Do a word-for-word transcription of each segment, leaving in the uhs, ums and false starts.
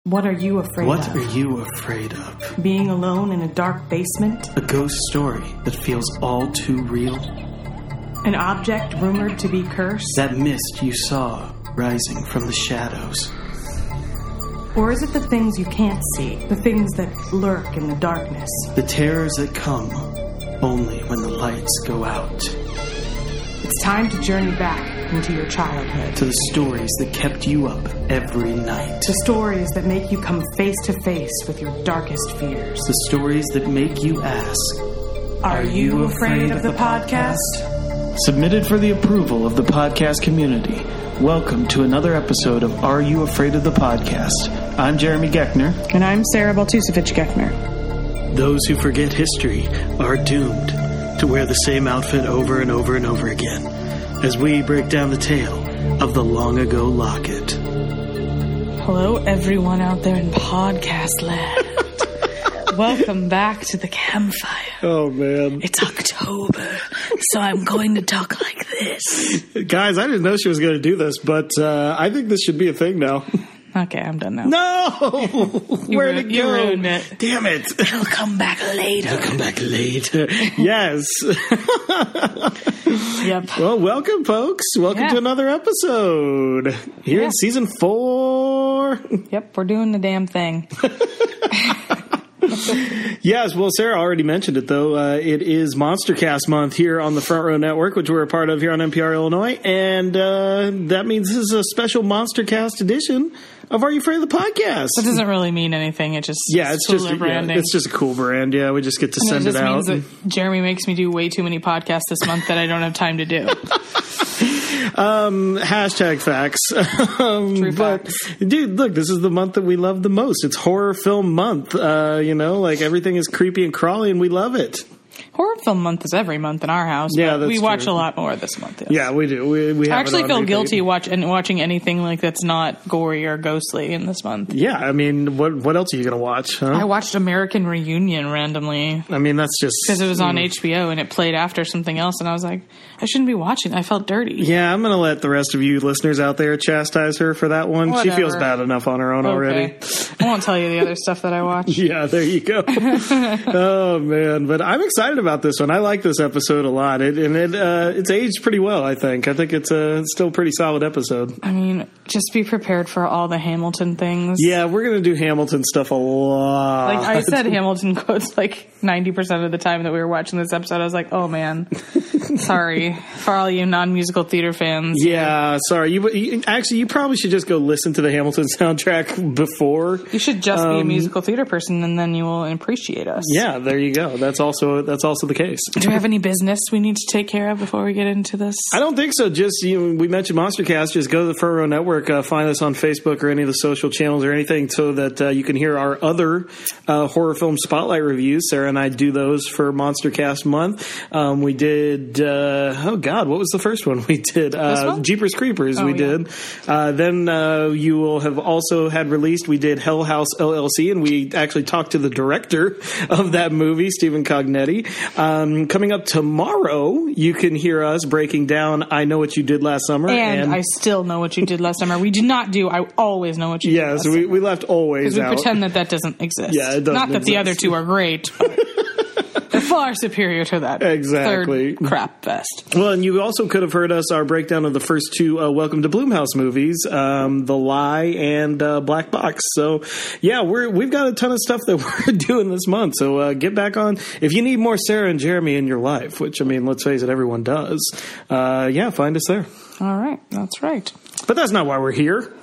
What are you afraid What of? are you afraid of? Being alone in a dark basement? A ghost story that feels all too real? An object rumored to be cursed? That mist you saw rising from the shadows? Or is it the things you can't see, the things that lurk in the darkness? The terrors that come only when the lights go out. It's time to journey back into your childhood. To the stories that kept you up every night. To stories that make you come face to face with your darkest fears. The stories that make you ask, Are, are you, you afraid, afraid of the, the podcast? podcast? Submitted for the approval of the podcast community. Welcome to another episode of Are You Afraid of the Podcast? I'm Jeremy Geckner. And I'm Sarah Baltusevich Geckner. Those who forget history are doomed to wear the same outfit over and over and over again as we break down the tale of the long ago locket. Hello, everyone out there in podcast land. Welcome back to the campfire. Oh, man. It's October, so I'm going to talk like this. Guys, I didn't know she was going to do this, but uh, I think this should be a thing now. Okay, I'm done now. No! Where'd it go? You ruined it. Damn it. It'll come back later. It'll come back later. Yes. Yep. Well, welcome, folks. Welcome yeah. to another episode here yeah. in season four. Yep, we're doing the damn thing. Yes, well, Sarah already mentioned it, though. Uh, it is MonsterCast month here on the Front Row Network, which we're a part of here on N P R Illinois. And uh, that means this is a special MonsterCast edition of Are You Afraid of the Podcast? That doesn't really mean anything. It just yeah, it's just branding. Yeah, it's just a cool brand. Yeah, we just get to and send it, just it out. means that Jeremy makes me do way too many podcasts this month that I don't have time to do. Um, hashtag facts. um, True but, facts. Dude, look, this is the month that we love the most. It's horror film month. Uh, you know, like everything is creepy and crawly and we love it. Horror film month is every month in our house. Yeah, but that's we watch true. a lot more this month. Yes. Yeah, we do. We, we have I actually it on feel repeat. guilty watch and watching anything like that's not gory or ghostly in this month. Yeah, I mean, what what else are you gonna watch? Huh? I watched American Reunion randomly. I mean, that's just because it was on mm. H B O and it played after something else, and I was like, I shouldn't be watching. I felt dirty. Yeah, I'm gonna let the rest of you listeners out there chastise her for that one. Whatever. She feels bad enough on her own okay. already. I won't tell you the other stuff that I watch. Yeah, there you go. Oh man, but I'm excited about this one. I like this episode a lot, it, and it uh, it's aged pretty well. I think. I think it's a it's still a pretty solid episode. I mean, just be prepared for all the Hamilton things. Yeah, we're gonna do Hamilton stuff a lot. Like I said, Hamilton quotes like ninety percent of the time that we were watching this episode. I was like, oh man, sorry for all you non-musical theater fans. Yeah, sorry. You, you actually you probably should just go listen to the Hamilton soundtrack before. You should just um, be a musical theater person, and then you will appreciate us. Yeah, there you go. That's also that's also the case. Do we have any business we need to take care of before we get into this? I don't think so. Just you know, we mentioned MonsterCast. Just go to the Front Row Network, uh, find us on Facebook or any of the social channels or anything, so that uh, you can hear our other uh, horror film spotlight reviews. Sarah and I do those for MonsterCast month. Um, we did. Uh, oh God, what was the first one we did? Uh, Jeepers Creepers. Oh, we yeah. did. Uh, then uh, you will have also had released. We did Hell House L L C, and we actually talked to the director of that movie, Stephen Cognetti. Um, coming up tomorrow, you can hear us breaking down I Know What You Did Last Summer. And, and I Still Know What You Did Last Summer. We did not do I Always Know What You yeah, Did Last so we, Summer. we left always we out. pretend that that doesn't exist. Yeah, it doesn't Not that exist. the other two are great, but they're far superior to that Exactly. third crap fest. Well, and you also could have heard us, our breakdown of the first two uh, Welcome to Blumhouse movies, um, The Lie and uh, Black Box. So, yeah, we're, we've got a ton of stuff that we're doing this month. So uh, get back on. If you need more Sarah and Jeremy in your life, which, I mean, let's face it, everyone does, uh, yeah, find us there. All right, that's right. But that's not why we're here.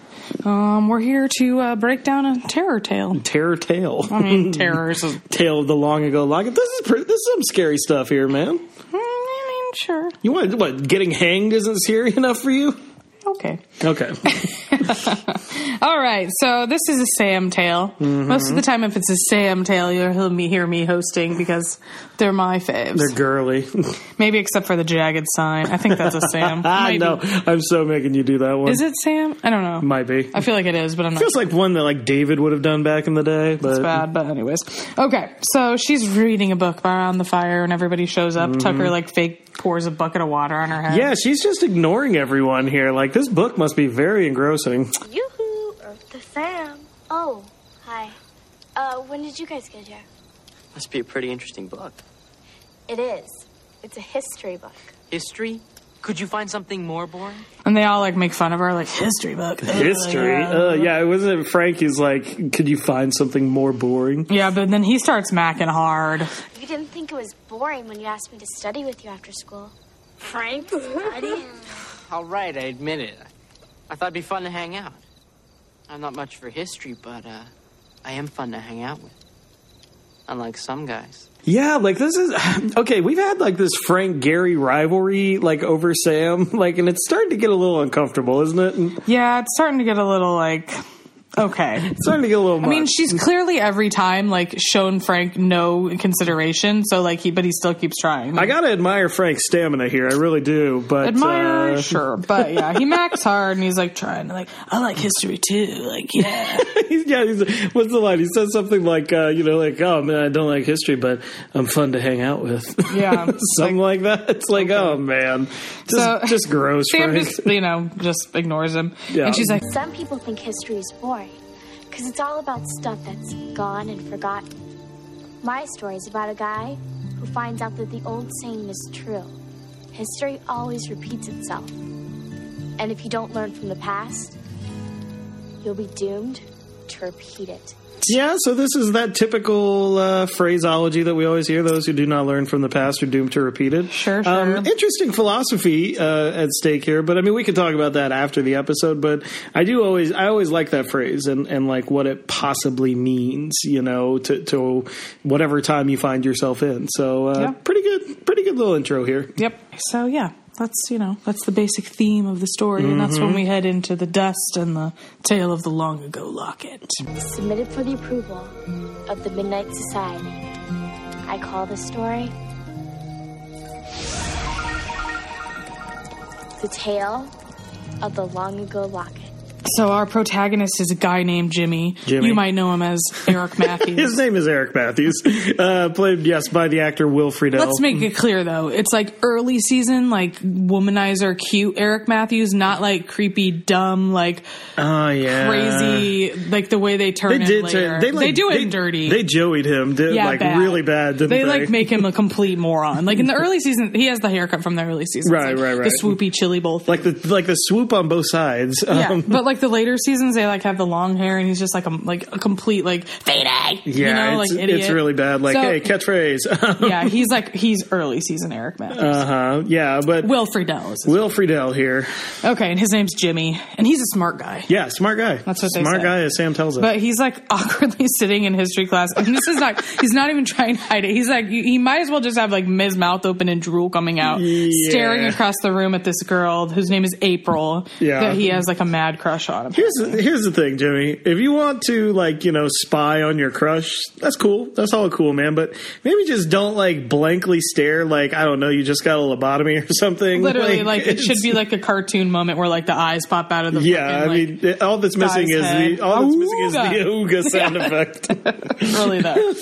Um, we're here to uh, break down a terror tale. Terror tale. I mean, terror is a... Tale of the long ago locket. This is pretty, this is some scary stuff here, man. Mm, I mean, sure. You want what? Getting hanged isn't scary enough for you? Okay. Okay. All right, so this is a Sam tale. Mm-hmm. Most of the time, if it's a Sam tale, you'll me hear me hosting because they're my faves. They're girly. Maybe except for the jagged sign. I think that's a Sam. I know. I'm so making you do that one. Is it Sam? I don't know. Might be. I feel like it is, but I'm not. Feels like one that like David would have done back in the day. But It's bad, but anyways. Okay, so she's reading a book around the fire, and everybody shows up. Mm-hmm. Tucker like fake pours a bucket of water on her head. Yeah, she's just ignoring everyone here. Like this book must be very engrossing. Yoo-hoo, Earth to Sam. Oh, Hi. Uh, when did you guys get here? Must be a pretty interesting book. It is. It's a history book. History? Could you find something more boring? And they all like make fun of her, like history book. History? Uh, Uh, yeah, it wasn't Frank. He's like, could you find something more boring? yeah, but then he starts macking hard. You didn't think it was boring when you asked me to study with you after school. Frank, study? All right, I admit it. I thought it'd be fun to hang out. I'm not much for history, but uh, I am fun to hang out with. Unlike some guys. Yeah, like this is okay. We've had like this Frank Gary rivalry, like over Sam, like, and it's starting to get a little uncomfortable, isn't it? And Yeah, it's starting to get a little like, okay. it's starting to get a little. I mean, much. she's clearly every time like shown Frank no consideration. So like he, but he still keeps trying. I gotta admire Frank's stamina here. I really do. But Admire, uh, sure, but yeah, he macks hard and he's like trying to like, I like history too. Like, yeah, he's, yeah, he's, what's the line? He says something like, uh, you know, like, oh man, I don't like history, but I'm fun to hang out with. yeah, something like, like that. It's like, okay. Oh man, just So, just gross. Sam Frank. just you know just ignores him, Yeah. and she's like, Some people think history is boring because it's all about stuff that's gone and forgotten. My story is about a guy who finds out that the old saying is true. History always repeats itself. And if you don't learn from the past, you'll be doomed to repeat it. Yeah, so this is that typical uh, phraseology that we always hear. Those who do not learn from the past are doomed to repeat it. Sure, sure. Um, interesting philosophy uh, at stake here, but I mean, we could talk about that after the episode. But I do always, I always like that phrase and, and like what it possibly means, you know, to, to whatever time you find yourself in. So uh, Yeah. pretty good, pretty good little intro here. yep. So yeah, that's you know that's the basic theme of the story, and that's when we head into the dust and the tale of the long ago locket. Submitted for the approval of the Midnight Society. I call this story The Tale of the Long Ago Locket. So our protagonist is a guy named Jimmy. Jimmy. You might know him as Eric Matthews. His name is Eric Matthews, uh, played, yes, by the actor Will Friedle. Let's make it clear, though. It's like early season, like womanizer, cute Eric Matthews, not like creepy, dumb, like Oh, yeah. crazy, like the way they turn They him did later. turn, they, like, they do they, him dirty. They joeyed him, did, yeah, like bad. really bad, didn't they? They like make him a complete moron. Like in the early season, he has the haircut from the early seasons. Right, like right, right. The swoopy, chilly both. like the like the swoop on both sides. Yeah, Um, but like the later seasons, they like have the long hair, and he's just like a like a complete like fade. yeah, you know, it's, like idiot. it's really bad. Like, So- hey, catchphrase. Yeah, he's like he's early season Eric Matthews. uh huh. Yeah, but Will Friedle is his Will Friedle here. Okay, and his name's Jimmy, and he's a smart guy. Yeah, smart guy. That's what they smart say. guy, as Sam tells us. But he's like awkwardly sitting in history class, and this is not, he's not even trying to hide it. He's like, he might as well just have like his mouth open and drool coming out, Yeah. staring across the room at this girl whose name is April, Yeah. that he has like a mad crush on. Here's the, here's the thing, Jimmy. If you want to, like, you know, spy on your crush, that's cool. That's all cool, man. But maybe just don't, like, blankly stare like, I don't know, you just got a lobotomy or something. Literally, like, it it's- should be like a cartoon moment where like the eyes pop out of the Yeah, fucking, I like, mean, it- all that's missing guy's is head. the all that's missing is the Auga. ooga sound effect. really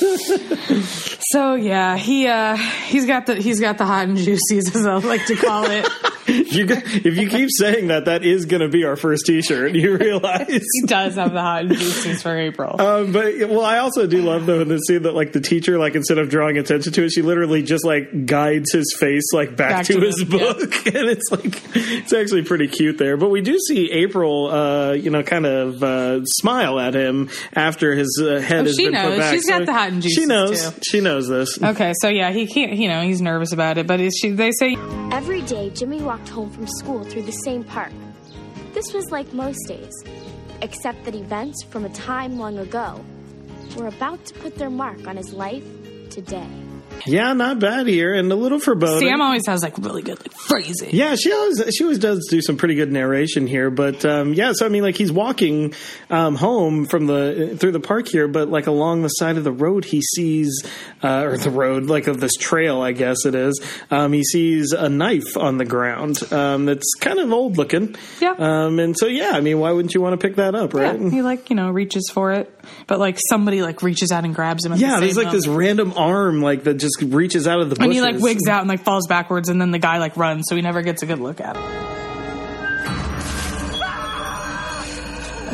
that. So yeah, he uh he's got the he's got the hot and juicies, as I like to call it. You, if you keep saying that, that is going to be our first T-shirt. You realize? He does have the hot and juicies for April. Um, but well, I also do love though in the scene that like the teacher, like instead of drawing attention to it, she literally just like guides his face like back, Back to, to his him, yeah. book, and it's like it's actually pretty cute there. But we do see April, uh, you know, kind of uh, smile at him after his uh, head Oh, has she been knows. put back. She's got the hot and She juices, knows. too. She knows this. Okay, so yeah, he can't. You know, he's nervous about it, but is she? They say Every day, Jimmy walked home from school through the same park. This was like most days, except that events from a time long ago were about to put their mark on his life today. Yeah, not bad here, and a little foreboding. Sam always has like really good like phrasing. Yeah, she always she always does do some pretty good narration here, but um, yeah. So I mean, like he's walking um, home from the through the park here, but like along the side of the road, he sees uh, or the road like of this trail, I guess it is. Um, he sees a knife on the ground um, that's kind of old looking. Yeah. Um, and so yeah, I mean, why wouldn't you want to pick that up, right? Yeah, he like you know reaches for it, but like somebody like reaches out and grabs him. At Yeah, the there's same like this moment. random arm like that just reaches out of the bushes. And he like wigs out and like falls backwards, and then the guy like runs, so he never gets a good look at him.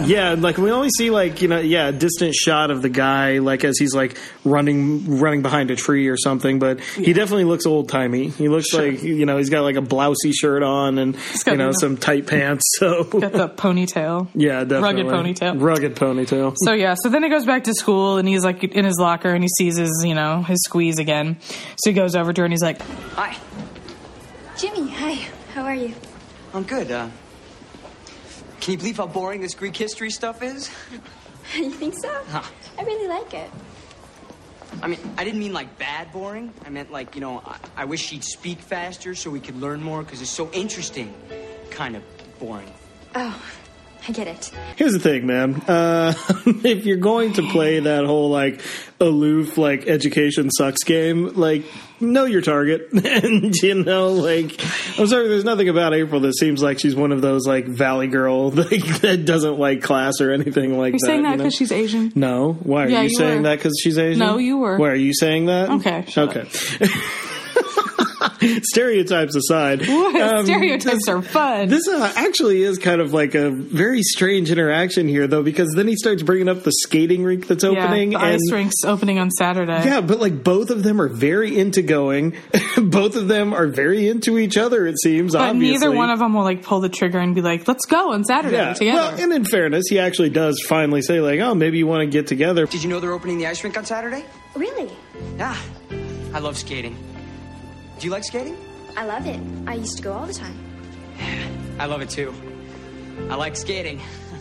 Yeah, like we only see like, you know, yeah, a distant shot of the guy like as he's like running running behind a tree or something, but yeah. he definitely looks old timey. He looks sure. like, you know, he's got like a blousey shirt on and you know, some tight pants. So got the ponytail. Yeah, definitely. Rugged ponytail. Rugged ponytail. So yeah, so then he goes back to school and he's like in his locker and he sees his, you know, his squeeze again. So he goes over to her and he's like, "Hi. Jimmy, hi. How are you?" I'm good. Uh, can you believe how boring this Greek history stuff is? You think so? Huh. I really like it. I mean, I didn't mean like bad boring. I meant like, you know, I, I wish she'd speak faster so we could learn more because it's so interesting. Kind of boring. Oh, I get it. Here's the thing, man. Uh, if you're going to play that whole like aloof, like education sucks game, like know your target. And you know, like I'm sorry, there's nothing about April that seems like she's one of those like valley girl like, that doesn't like class or anything like You're that. saying that because you know? she's Asian? No. Why are yeah, you, you saying were. that because she's Asian? No, you were. Why are you saying that? Okay. Okay. Stereotypes aside, um, stereotypes this, are fun. This uh, actually is kind of like a very strange interaction here, though, because then he starts bringing up the skating rink that's opening. Yeah, the and, ice rink's opening on Saturday. Yeah, but like both of them are very into going. Both of them are very into each other. It seems, but obviously. neither one of them will like pull the trigger and be like, "Let's go on Saturday yeah. together." Well, and in fairness, he actually does finally say like, "Oh, maybe you want to get together." Did you know they're opening the ice rink on Saturday? Really? Yeah, I love skating. Do you like skating? I love it. I used to go all the time. I love it too. I like skating.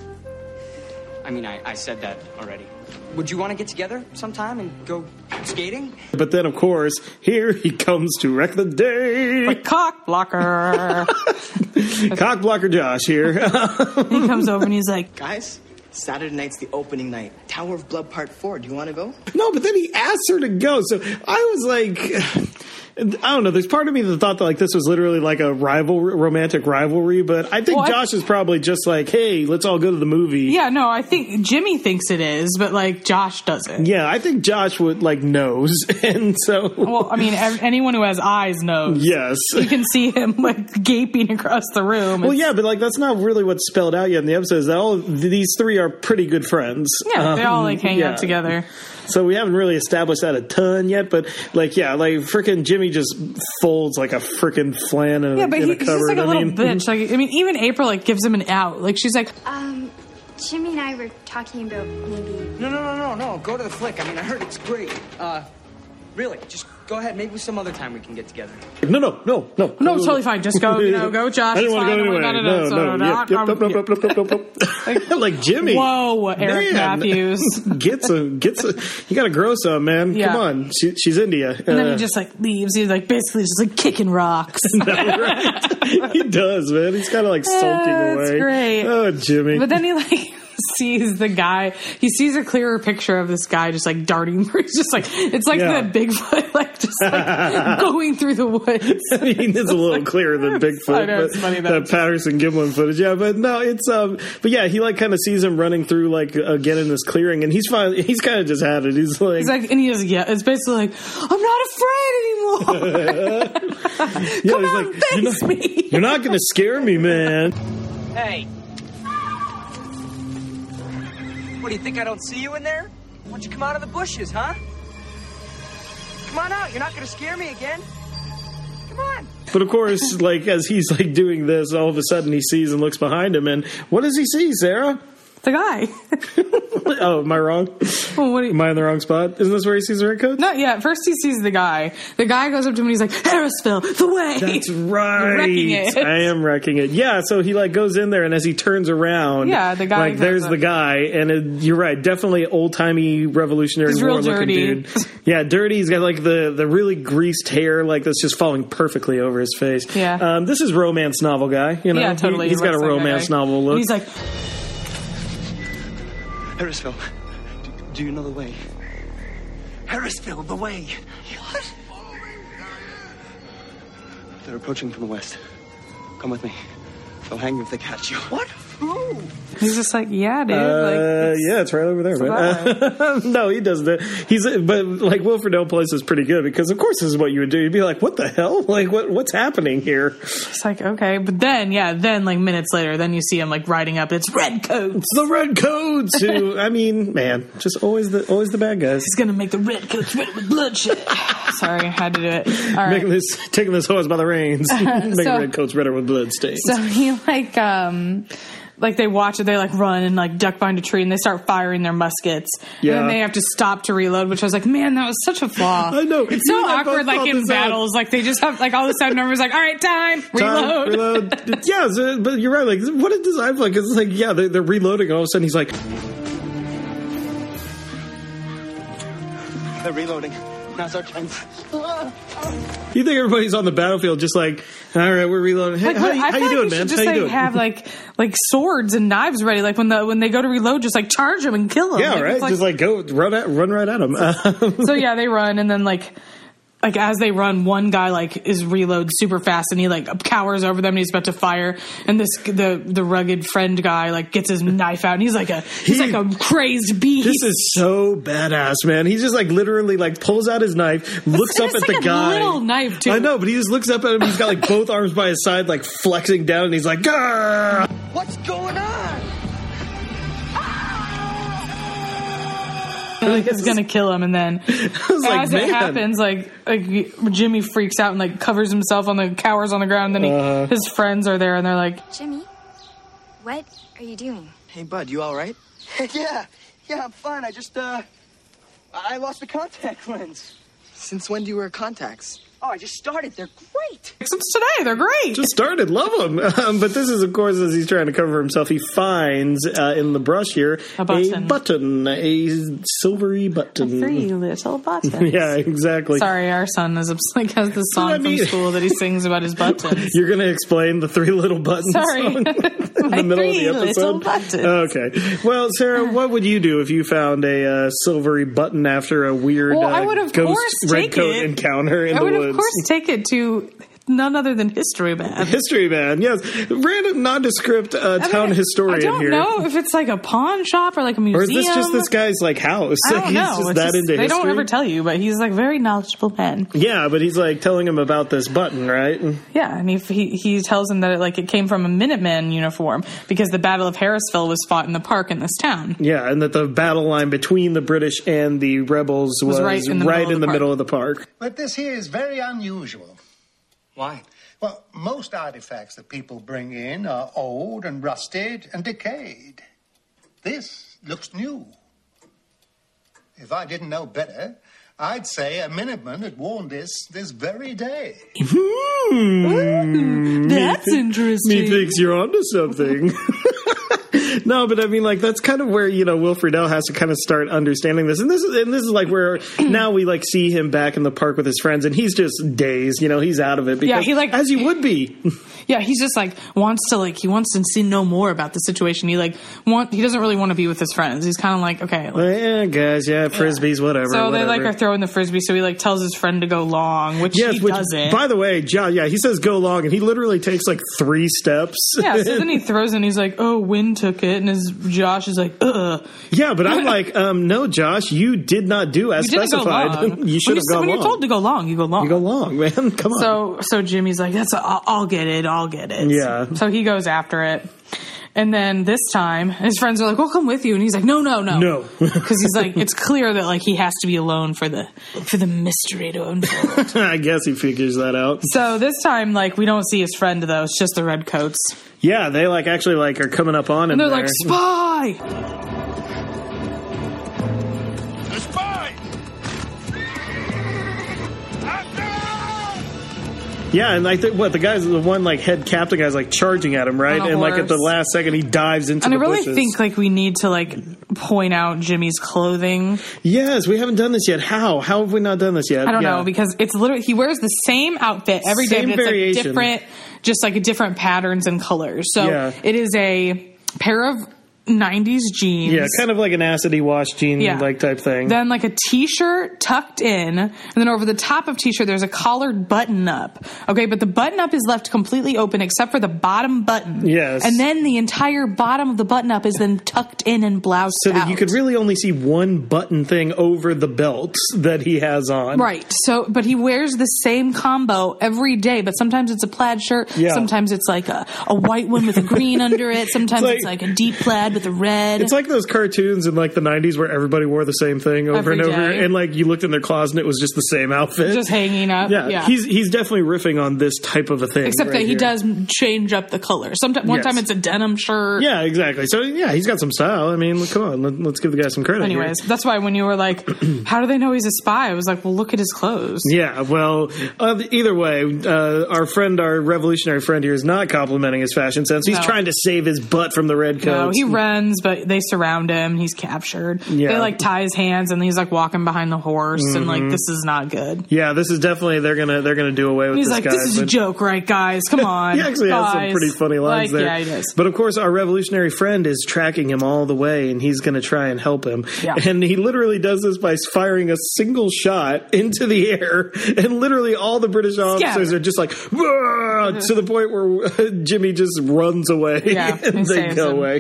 I mean, I, I said that already. Would you want to get together sometime and go skating? But then, of course, here he comes to wreck the day. Like cock blocker. Cock blocker Josh here. He comes over and he's like, "Guys, Saturday night's the opening night. Tower of Blood Part four. Do you want to go?" No, but then he asks her to go. So I was like... I don't know. There's part of me that thought that like this was literally like a rival, romantic rivalry, but I think well, Josh I, is probably just like, "Hey, let's all go to the movie." Yeah, no, I think Jimmy thinks it is, but like Josh doesn't. Yeah, I think Josh would like knows, and so. Well, I mean, anyone who has eyes knows. Yes, you can see him like gaping across the room. Well, it's, yeah, but like that's not really what's spelled out yet in the episode. Is that all these three are pretty good friends? Yeah, they all um, like hang yeah. out together. So we haven't really established that a ton yet, but like, yeah, like freaking Jimmy just folds like a freaking flan in, yeah, a, but in he, a cupboard. he's just like a I little mean, bitch. Like, I mean, even April like gives him an out. Like, she's like, um, Jimmy and I were talking about maybe. No, no, no, no, no. Go to the flick. I mean, I heard it's great. Uh, really, just go ahead. Maybe some other time we can get together. No, no, no, no. No, totally fine. Just go, you know, go, Josh. I didn't want to go anyway. No, no, no. no. Yep, yep, nope, nope, nope, nope, nope. Like Jimmy. Whoa, Eric man. Matthews. Get some, get some. You got to grow some, man. Yeah. Come on. She, she's India. And uh, then he just like leaves. He's like basically just like kicking rocks. No, right? He does, man. He's kind of like sulking uh, away. That's great. Oh, Jimmy. But then he like sees the guy. He sees a clearer picture of this guy just like darting through. It's just like it's like yeah. the Bigfoot, like just like going through the woods. I mean, it's a little clearer than Bigfoot. I know, it's but, funny though. That Patterson Gimlin footage, yeah. But no, it's um. But yeah, he like kind of sees him running through like again in this clearing, and he's fine. He's kind of just had it. He's like, he's like, and he just yeah. It's basically like, I'm not afraid anymore. yeah, Come he's out like, and face you're not, me. You're not gonna scare me, man. Hey. What, do you think I don't see you in there? Why don't you come out of the bushes, huh? Come on out. You're not going to scare me again. Come on. But of course, like as he's like doing this, all of a sudden he sees and looks behind him, and what does he see, Sarah? The guy. Oh, am I wrong? Well, what do you, am I in the wrong spot? Isn't this where he sees the redcoat? Not yet. First he sees the guy. The guy goes up to him and he's like, Harrisville, the way. That's right. You're wrecking it. I am wrecking it. Yeah, so he like goes in there, and as he turns around, yeah, the guy like there's up. the guy, and it, you're right, definitely old timey Revolutionary He's War real looking dirty. dude. Yeah, dirty. He's got like the the really greased hair, like that's just falling perfectly over his face. Yeah. Um, this is romance novel guy. You know, yeah, totally. He, he's got a romance like novel look. And he's like, Harrisville, do, do you know the way? Harrisville, the way. What? They're approaching from the west. Come with me. They'll hang you if they catch you. What? Ooh. He's just like, yeah, dude. Uh, like, it's, yeah, it's right over there, man. Uh, no, he doesn't. He's but like Wilfred L. Place is pretty good because of course this is what you would do. You'd be like, what the hell? Like what what's happening here? It's like, okay, but then yeah, then like minutes later, then you see him like riding up. It's Redcoats. It's the Redcoats. Who I mean, man, just always the always the bad guys. He's gonna make the Redcoats red with bloodshed. Sorry, I had to do it. All right, Making this taking this horse by the reins, making so, Redcoats redder with blood stains. So he like um. Like, they watch it, they, like, run and, like, duck behind a tree, and they start firing their muskets. Yeah. And then they have to stop to reload, which I was like, man, that was such a flaw. I know. It's so You and I awkward, both like, thought in this out. battles. Like, they just have, like, all of a sudden, everyone's like, all right, time, reload. Time, reload. Yeah, so, but you're right. Like, what a design like. It's like, yeah, they're, they're reloading. All of a sudden, he's like, They're reloading. Now's our time. you think everybody's on the battlefield just like, all right, we're reloading. Hey, Like, how, I you- how feel you like doing, we man? should just, How you like, doing? have, like, like, swords and knives ready. Like, when the when they go to reload, just, like, charge them and kill them. yeah, like, right. it's like- just like go run at, run right at him. So, yeah, they run, and then, like... Like, as they run, one guy, like, is reload super fast, and he, like, cowers over them, and he's about to fire, and this, the the rugged friend guy, like, gets his knife out, and he's like a, he's He- like a crazed beast. This is so badass, man. He just like literally like pulls out his knife, looks And up it's at like the a guy. little knife, too. I know, but he just looks up at him. He's got like both arms by his side, like flexing down, and he's like, "Gah!" What's going on? like, it's gonna kill him, and then I was like, as man. it happens, like, like Jimmy freaks out and like covers himself on the cowers on the ground. And then he, Uh-huh. his friends are there, and they're like, Jimmy, what are you doing? Hey, bud, you all right? yeah, yeah, I'm fine. I just, uh, I lost the contact lens. Since when do you wear contacts? Oh, I just started. They're great. since today, they're great. Just started, love him. Um, but this is, of course, as he's trying to cover himself, he finds uh, in the brush here A button. a button, a silvery button. Three little buttons. Yeah, exactly. Sorry, our son is like has this song I mean- from school that he sings about his buttons. You're going to explain the three little buttons Sorry. song in the My middle of three the little episode? buttons. Okay. Well, Sarah, what would you do if you found a uh, silvery button after a weird Well, I uh, would, of ghost course, take redcoat it. encounter in I the would, woods? of course, take it to none other than History Man. History man, yes. Random nondescript uh, I town mean, historian I don't here. know if it's like a pawn shop or like a museum. Or is this just this guy's like house? I don't He's know. just It's that just- into they history. don't ever tell you, but he's like very knowledgeable man. Yeah, but he's like telling him about this button, right? Yeah, and he he, he tells him that it, like it came from a Minuteman uniform because the Battle of Harrisville was fought in the park in this town. Yeah, and that the battle line between the British and the rebels was, Was right in the middle of in the the park. middle of the park. But this here is very unusual. Why? Well, most artifacts that people bring in are old and rusted and decayed. This looks new. If I didn't know better, I'd say a Minuteman had worn this this very day. Hmm. That's interesting. Me thinks you're onto something. No, but I mean, like, that's kind of where, you know, Wilfred L. has to kind of start understanding this. And this is, and this is like where now we, like, see him back in the park with his friends, and he's just dazed, you know, he's out of it. Because, Yeah, he, like- as he would be. Yeah, he's just like wants to like he wants to see know more about the situation. He like want he doesn't really want to be with his friends. He's kind of like okay. Like, Yeah, guys, yeah, frisbees, whatever. so they whatever. like are throwing the frisbee. So he like tells his friend to go long, which Yes, he which, doesn't. by the way, John, yeah, he says go long, and he literally takes like three steps. Yeah, so then he throws it and he's like, oh, wind took it. And his Josh is like, ugh. Yeah, but I'm like, um, no, Josh, you did not do as You didn't go specified. long. You should when have gone When long. you're told to go long, you go long. You go long, man. Come on. So so Jimmy's like, that's a, I'll, I'll get it, I'll get it. Yeah. So he goes after it. And then this time, his friends are like, we'll come with you. And he's like, no, no, no. No. Because he's like, it's clear that like he has to be alone for the for the mystery to unfold. I guess he figures that out. So this time, like, we don't see his friend, though. It's just the Redcoats. Yeah, they like actually like are coming up on him. And they're there. like, spy! The spy! Yeah, and I think what the guy's the one like head captain guy's like charging at him, right? On a And like at the horse. last second he dives into And I the really bushes. think, like, we need to, like, point out Jimmy's clothing. Yes, we haven't done this yet. How? How have we not done this yet? I don't Yeah. know, because it's literally, he wears the same outfit every day, Same but it's, variation. like, different, just, like, different patterns and colors. So Yeah. it is a pair of nineties jeans. Yeah, kind of like an acidy wash jean Yeah. like type thing. Then like a t-shirt tucked in, and then over the top of t-shirt there's a collared button up. Okay, but the button up is left completely open except for the bottom button. Yes. And then the entire bottom of the button up is then tucked in and bloused so that out. you could really only see one button thing over the belt that he has on. Right. So, but he wears the same combo every day, but sometimes it's a plaid shirt. Yeah. Sometimes it's like a, a white one with a green under it. Sometimes It's it's like- like, a deep plaid with a red. It's like those cartoons in like the nineties where everybody wore the same thing over Every and over, day. and like you looked in their closet and it was just the same outfit, just hanging up. Yeah, Yeah. he's he's definitely riffing on this type of a thing. Except right that he here. does change up the color. Sometimes one Yes. time it's a denim shirt. Yeah, exactly. So yeah, he's got some style. I mean, come on, let, let's give the guy some credit. here. Anyways, that's why when you were like, "How do they know he's a spy?" I was like, "Well, look at his clothes." Yeah, well, uh, either way, uh, our friend, our revolutionary friend here, is not complimenting his fashion sense. He's No. trying to save his butt from the red No, coats. he runs, but they surround him. He's captured. Yeah. They like tie his hands, and he's like walking behind the horse, and like Mhm. this is not good. Yeah, this is definitely they're gonna they're gonna do away with He's this like, guy. "This is a but- joke, right, guys? Come on." He actually has some guys." pretty funny lines Like, there. Yeah, he does. But of course, our revolutionary friend is tracking him all the way, and he's going to try and help him. Yeah. And he literally does this by firing a single shot into the air, and literally all the British officers Scatter. are just like, "Whoa," to the point where Jimmy just runs away, Yeah, and he they saves go him. away.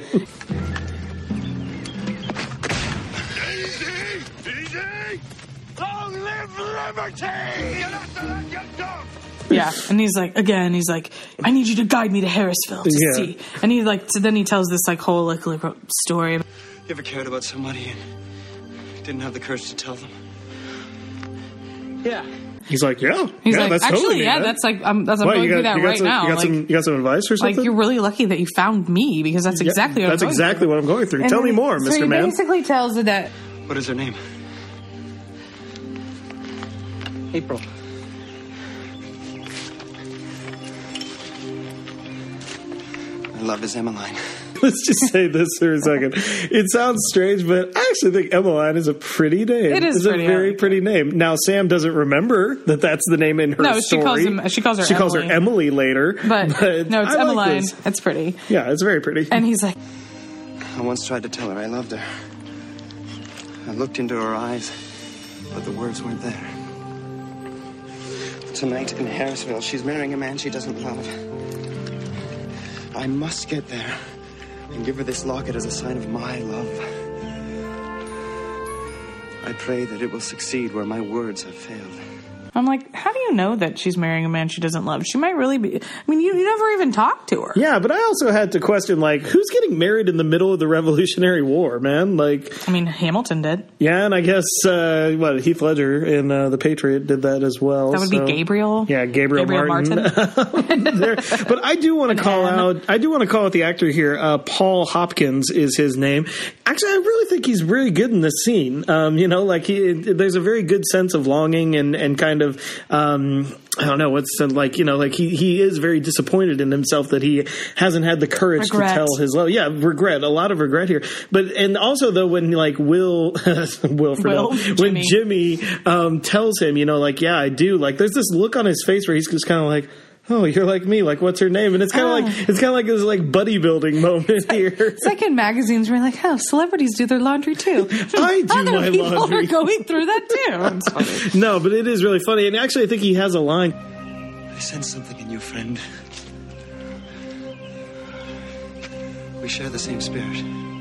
Long live liberty! You're not to let your dog! Yeah, and he's like, again, he's like, "I need you to guide me to Harrisville to Yeah. see." And he like, so then he tells this like whole like, like story. You ever cared about somebody and didn't have the courage to tell them? Yeah. He's like, yeah, He's yeah, like, that's actually, totally me, yeah, man. that's like, I'm, that's, I'm What, going you got, through that you got right some, now. You got, Like, some, you got some advice or something? like, you're really lucky that you found me because that's Yeah, exactly what that's I'm going exactly through. what I'm going through. And Tell then me he- more, so Mister he Man. basically tells her that What is her name? April. My love is Emmeline. Let's just say this for a second. It sounds strange, but I actually think Emmeline is a pretty name. It is It's pretty, a very I like pretty name. Now, Sam doesn't remember that that's the name in her No, she story. calls him- she calls her She calls her Emily. Emily later. But, no, it's I like Emmeline. this. It's pretty. Yeah, it's very pretty. And he's like, I once tried to tell her I loved her. I looked into her eyes, but the words weren't there. Tonight in Harrisville, she's marrying a man she doesn't love. I must get there and give her this locket as a sign of my love. I pray that it will succeed where my words have failed. I'm like, how do you know that she's marrying a man she doesn't love? She might really be. I mean, you, you never even talked to her. Yeah, but I also had to question, like, who's getting married in the middle of the Revolutionary War, man? Like, I mean, Hamilton did. yeah, and I guess, uh, what, Heath Ledger in uh, The Patriot did that as well. That would so- be Gabriel. Yeah, Gabriel, Gabriel Martin. Martin. There. But I do want to call Anne. out, I do want to call out the actor here. Uh, Paul Hopkins is his name. Actually, I really think he's really good in this scene. Um, you know, like he, there's a very good sense of longing and, and kind of, um, I don't know what's uh, like, you know, like he, he is very disappointed in himself that he hasn't had the courage Regret. to tell his love. Yeah, regret, a lot of regret here. But, and also though, when like Will, Wilfred, Will, when Jimmy. Jimmy, um, tells him, you know, like, yeah, I do, like, there's this look on his face where he's just kind of like, oh, you're like me. Like, what's her name? And it's kind of Oh. like it's kind of like this like buddy building moment here. It's like in magazines where you're like, oh, celebrities do their laundry too. I do Other my people laundry. are going through that too. It's funny. No, but it is really funny, and actually, I think he has a line. I sense something in you, friend. We share the same spirit.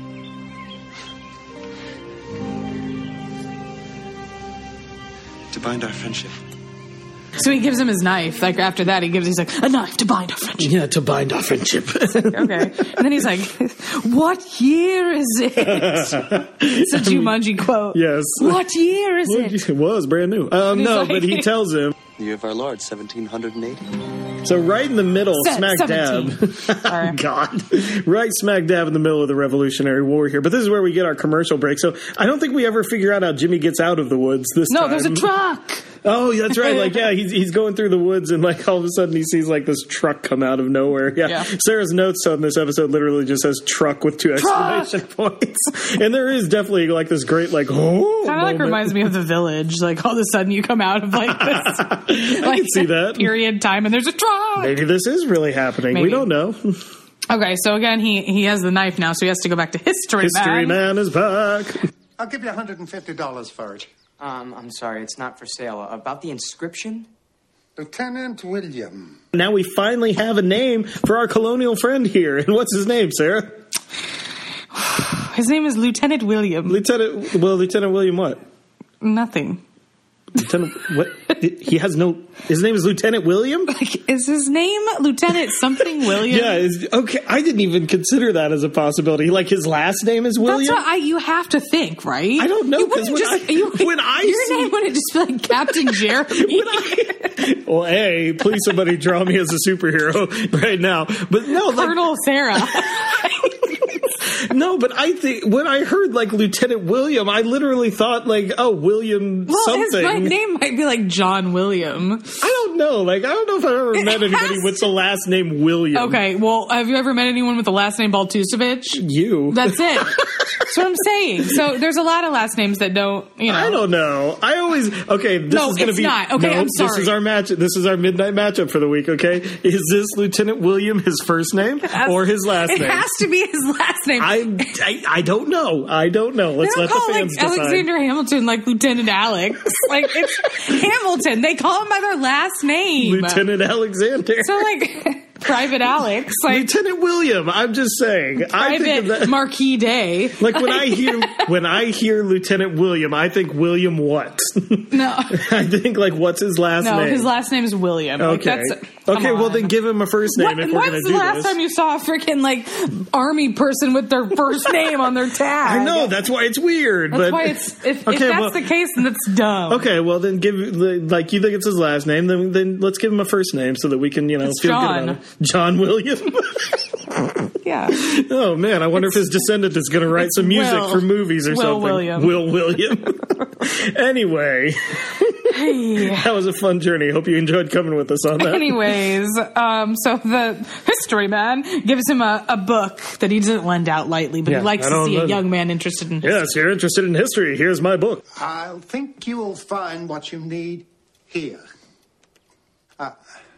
To bind our friendship. So he gives him his knife. Like after that, he gives he's like a knife to bind our friendship. Yeah, to bind our friendship. Okay, and then he's like, "What year is it?" It's a Jumanji quote. Yes. What year is it? It was brand new. Um, He's no, like- but he tells him. The year of our Lord, seventeen eighty. So right in the middle, Se- smack seventeen. dab. Sorry. God, right smack dab in the middle of the Revolutionary War here. But this is where we get our commercial break. So I don't think we ever figure out how Jimmy gets out of the woods this No, time. there's a truck. Oh, that's right. Like, yeah, he's he's going through the woods, and like all of a sudden he sees like this truck come out of nowhere. Yeah, Yeah. Sarah's notes on this episode literally just says "truck" with two exclamation points, and there is definitely like this great like oh, Kind of like moment. reminds me of The Village. Like all of a sudden you come out of like this, I like can see that. period time, and there's a truck. Maybe this is really happening. We Maybe. don't know. Okay, so again, he, he has the knife now, so he has to go back to History, History Man. Man is back. I'll give you one hundred fifty dollars for it. Um, I'm sorry, it's not for sale. About the inscription? Lieutenant William. Now we finally have a name for our colonial friend here. And what's his name, Sarah? His name is Lieutenant William. Lieutenant, well, Lieutenant William what? Nothing. Lieutenant, what? He has no, his name is Lieutenant William? Like, is his name Lieutenant something William? Yeah, it's, okay, I didn't even consider that as a possibility. Like, his last name is William? That's what I, you have to think, right? I don't know, You because wouldn't when, just, I, you, when I Your see... name wouldn't just be like Captain Jeremy. I, well, A, please somebody draw me as a superhero right now. But no, like... Colonel Sarah. No, but I think when I heard like Lieutenant William, I literally thought like, oh, William Well, something. his, my name might be like John William. I don't know. Like, I don't know if I've ever It met anybody has- with the last name William. Okay, well, have you ever met anyone with the last name Baltusevich? You. That's it. That's what I'm saying. So there's a lot of last names that don't, you know. I don't know. I always okay. This No, is going to it's be not. Okay, no, I'm This sorry. is our match. This is our midnight matchup for the week. Okay, is this Lieutenant William his first name or his last it name? It has to be his last name. I, I I don't know. I don't know. Let's they let don't the call fans like decide. Alexander Hamilton like Lieutenant Alex. Like it's Hamilton. They call him by their last name. Lieutenant Alexander. So like Private Alex, like Lieutenant William. I'm just saying. I think of Private that. Marquis Day. Like when I hear when I hear Lieutenant William, I think William what? No, I think like what's his last no, name? his last name is William. Like, Okay. that's, come okay. Well, on. then give him a first name What, if we're when's going to the do last this. time you saw a freaking like army person with their first name on their tag? I know that's why it's weird. That's but why it's if, Okay, if that's well- the case, then it's dumb. Okay, well then give like you think it's his last name, then then let's give him a first name so that we can you know It's feel John. good about it. John William. Yeah. Oh man, I wonder if his descendant is going to write some music Will. for movies or Will something. William. Will William. Anyway, Hey. that was a fun journey. Hope you enjoyed coming with us on that. Anyways, um, so the history man gives him a, a book that he doesn't lend out lightly, but Yeah, he likes I to don't see a lend- young man interested in history. Yes, you're interested in history. Here's my book. I'll think you will find what you need here. Uh,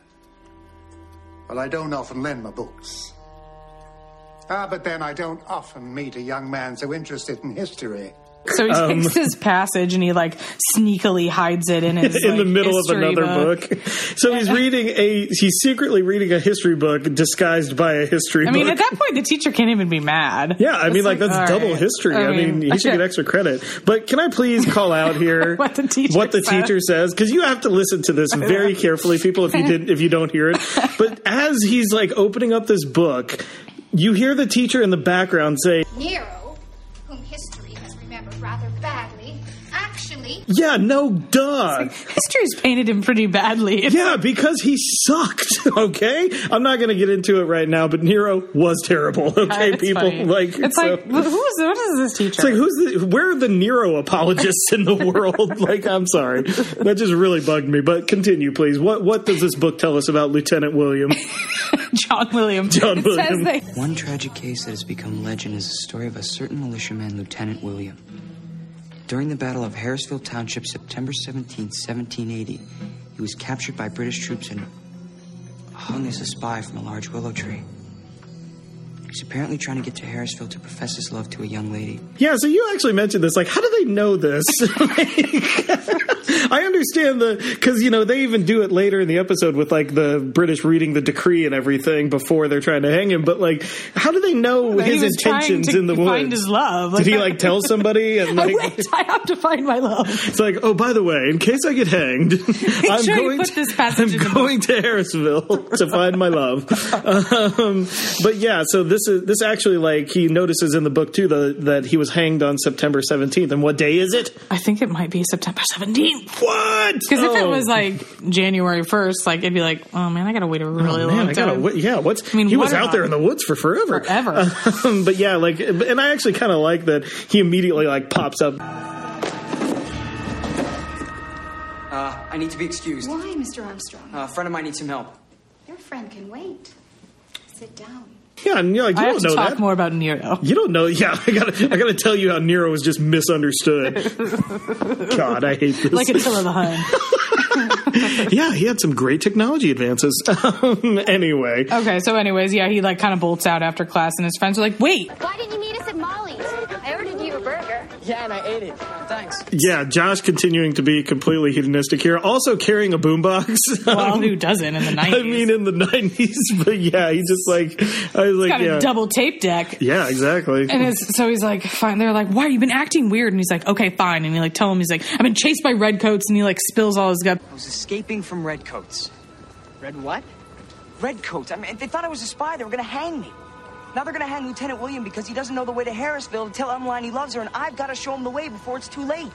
well, I don't often lend my books. Ah, but then I don't often meet a young man so interested in history. So he Um, takes his passage and he like sneakily hides it in his in like, the middle of history another book. So he's reading a he's secretly reading a history book disguised by a history I mean, book. at that point, the teacher can't even be mad. Yeah, I mean, It's like, that's all double right. history. I, mean, he should okay. get extra credit. But can I please call out here What the teacher what the said. teacher says? Because you have to listen to this very carefully, people. If you did, if you don't hear it, but as he's like opening up this book, you hear the teacher in the background say, Nero, whom history has remembered rather badly, actually... "Yeah, no, duh." History's painted him pretty badly. Yeah, because he sucked. Okay, I'm not going to get into it right now, but Nero was terrible. Okay, It's people funny. like it's so- like who is what is this teacher? It's like who's the where are the Nero apologists in the world? Like, I'm sorry, that just really bugged me. But continue, please. What what does this book tell us about Lieutenant William? John William. John it William. Says they, One tragic case that has become legend is the story of a certain militiaman, Lieutenant William. During the Battle of Harrisville Township, September seventeenth, seventeen eighty, he was captured by British troops and hung as a spy from a large willow tree. He's apparently trying to get to Harrisville to profess his love to a young lady. Yeah, so you actually mentioned this. Like, how do they know this? I understand the because you know they even do it later in the episode with like the British reading the decree and everything before they're trying to hang him. But like, how do they know that he his was trying intentions to in the woods? find his love. Did he like tell somebody and I like? went. I have to find my love. It's like, oh, by the way, in case I get hanged, I'm sure you going. put to, this passage I'm in the going to Harrisville to find my love. Um, but yeah, so this is this actually like he notices in the book too the, that he was hanged on September seventeenth. And what day is it? I think it might be September seventeenth. What? Because if it Oh. was like January first, like it'd be like, oh man, I gotta wait a really Oh, long man, I gotta, time. wait, yeah, what's I mean, he was what out there in about- the woods for forever, Forever. Um, but yeah, like, and I actually kind of like that he immediately like pops up. Uh, I need to be excused. Why, Mister Armstrong? Uh, a friend of mine needs some help. Your friend can wait. Sit down. Yeah, and you're like, you I don't have to know talk that. more about Nero. You don't know. Yeah, I gotta, I gotta tell you how Nero was just misunderstood. God, I hate this. Like Attila the Hun. Yeah, he had some great technology advances. Um, anyway. Okay, so anyways, yeah, he like kind of bolts out after class, and his friends are like, wait. Why didn't you meet us at Molly's? I ordered you a burger. Yeah, and I ate it. Thanks. Yeah, Josh continuing to be completely hedonistic here. Also carrying a boombox. Well, who doesn't in the nineties? I mean, in the nineties, but yeah, he just like, I was like, got yeah. a double tape deck. Yeah, exactly. And it's, so he's like, fine. They're like, why? You've been acting weird. And he's like, okay, fine. And he like, tell him, he's like, I've been chased by redcoats, and he like spills all his guts. I was escaping from redcoats. Red what? Redcoats. I mean, they thought I was a spy. They were going to hang me. Now they're going to hang Lieutenant William because he doesn't know the way to Harrisville to tell Emmeline he loves her, and I've got to show him the way before it's too late.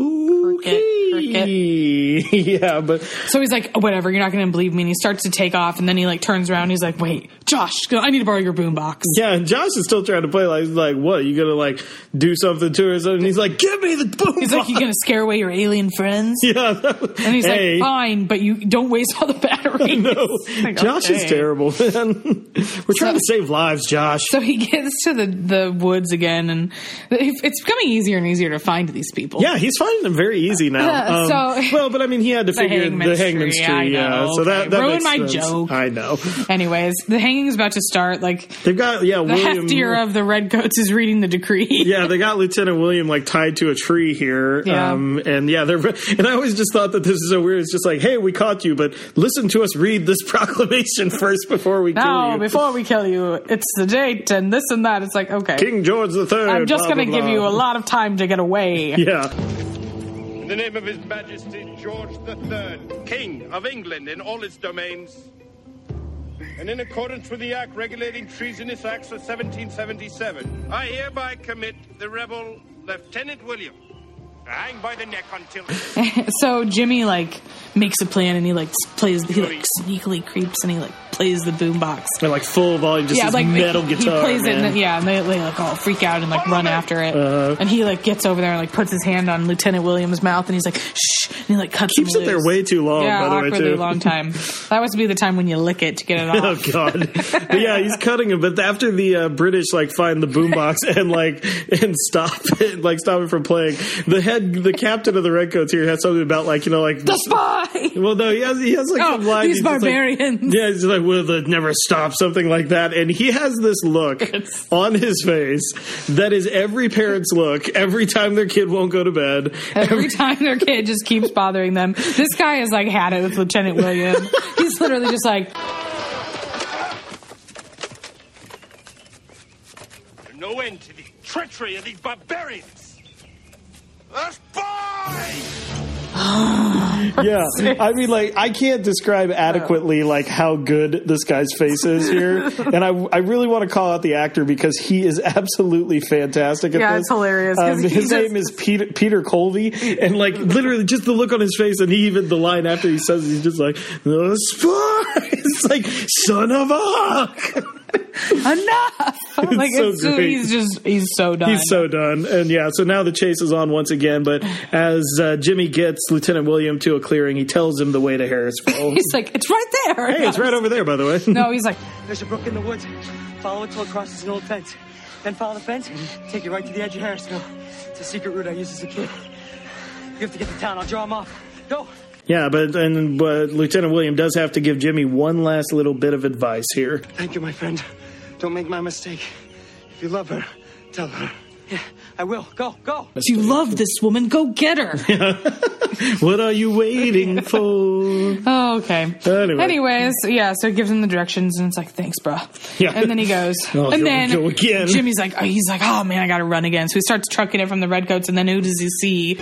Okay. Yeah, but... So he's like, oh, whatever, you're not going to believe me. And he starts to take off, and then he like turns around, and he's like, wait, Josh, I need to borrow your boombox. Yeah, and Josh is still trying to play like, he's like, what, you going to like do something to her? And he's like, give me the boombox. He's like, you going to scare away your alien friends? Yeah. And he's hey. like, fine, but you don't waste all the batteries. No, Like, Josh okay. is terrible, man. We're trying So- to save lives, Josh. So he gets to the, the woods again, and it's becoming easier and easier to find these people. Yeah, he's finding them very easy now. Uh, Um, so- well, but I mean, he had to The figure Hangman's the Hangman's Tree, Tree. I Yeah, know. so that, Okay. that Ruin makes my sense. joke. I know. Anyways, the hanging's about to start. Like, They've got yeah, the William. heftier of the redcoats is reading the decree. Yeah, they got Lieutenant William like tied to a tree here. Yeah. Um, and yeah, they're and I always just thought that this is so weird. It's just like, hey, we caught you, but listen to us read this proclamation first before we kill No, you. before we kill you, it's the date and this and that. It's like, okay, King George the Third. I'm just blah, going to blah, give blah. you a lot of time to get away. Yeah. In the name of His Majesty George the Third, King of England in all its domains, and in accordance with the Act regulating treasonous acts of seventeen seventy-seven, I hereby commit the rebel Lieutenant William to hang by the neck until... So Jimmy like makes a plan, and he like plays. He like sneakily creeps, and he like plays the boombox. And like full volume, just Yeah, this like metal he, guitar. he plays man. it, and, yeah, and they, they like all freak out and like run after it. Uh-huh. And he like gets over there and like puts his hand on Lieutenant William's mouth, and he's like, shh, and he like cuts Keeps him it there loose. way too long. Yeah, by the way, awkwardly too. long time. That was to be the time when you lick it to get it off. Oh God! But yeah, he's cutting him. But after the uh, British like find the boombox and like and stop it, like stop it from playing, the head, the captain of the Redcoats here has something about like you know like The spy. Well, no, he has he has like Oh, some lines. these He's just, like- barbarians. yeah, he's just like will it never stop, something like that. And he has this look on his face that is every parent's look every time their kid won't go to bed. Every time their kid just keeps bothering them. This guy has like had it with Lieutenant William. He's literally just like, There's no end to the treachery of these barbarians. A spy! Yeah, I mean, like, I can't describe adequately like how good this guy's face is here, and I, I really want to call out the actor because he is absolutely fantastic at yeah, this. it's hilarious. 'cause Um, he his just- name is Peter Peter Colby, and like literally just the look on his face, and he even the line after he says it, he's just like the spy. It's like son of a. enough. Like so it's so, great. he's just he's so done. He's so done. And yeah, so now the chase is on once again. But as uh, Jimmy gets Lieutenant William to a clearing, he tells him the way to Harrisville. He's like, it's right there. Hey, it's right over there, by the way. No, he's like, There's a brook in the woods. Follow it till it crosses an old fence. Then follow the fence, take it right to the edge of Harrisville. It's a secret route I used as a kid. You have to get to town. I'll draw him off. Go. Yeah, but and but Lieutenant William does have to give Jimmy one last little bit of advice here. Thank you, my friend. Don't make my mistake. If you love her, tell her. Yeah, I will. Go, go. if you love this woman, go get her. What are you waiting for? Oh, okay. Anyway. Anyways, yeah, so he gives him the directions, and it's like, thanks, bro. Yeah. And then he goes. Oh, and go- then go again. Jimmy's like, oh, he's like, oh, man, I got to run again. So he starts trucking it from the Redcoats, and then who does he see?